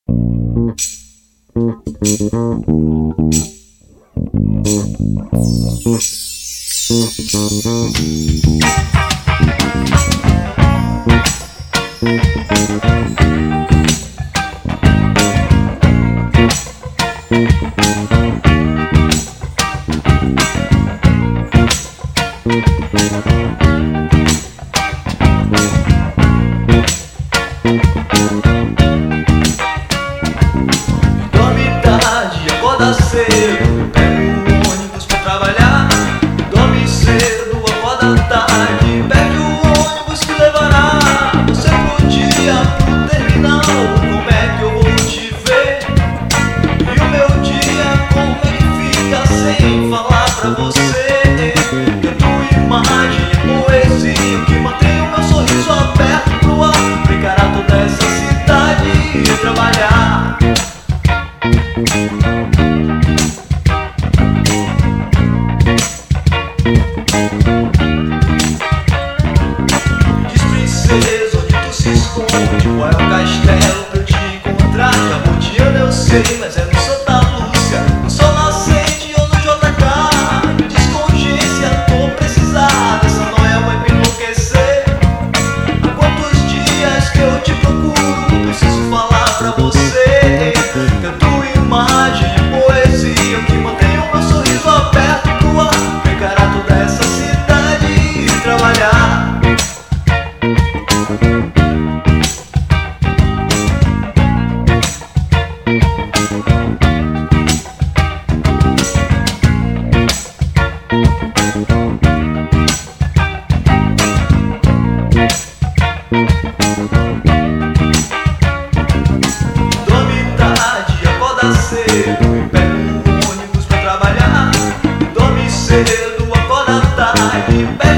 Dorme tarde, acorda cedo, pega o ônibus pra trabalhar. Dorme cedo, acorda tarde, pega o ônibus que levará você pro dia, pro terminal. Como é que eu vou te ver? E o meu dia, como é que fica sem falar pra você? Canto imagem e poesia que mantém o meu sorriso aberto pro ar, pra encarar toda essa cidade e trabalhar. Diz, princesa, onde tu se esconde? Qual é o castelo pra eu te encontrar? Jabotiana eu sei, mas é no Santa Lúcia, no Sol Nascente ou no JK. Me diz com urgência, tô precisada, essa noia vai me enlouquecer. Há quantos dias que eu te procuro, preciso falar pra você. Canto imagem e poesia que mantém o meu sorriso aberto pro ar, pra encarar toda essa cidade e trabalhar. Dorme tarde, acorda cedo, pega um ônibus pra trabalhar. Dorme cedo, acorda tarde,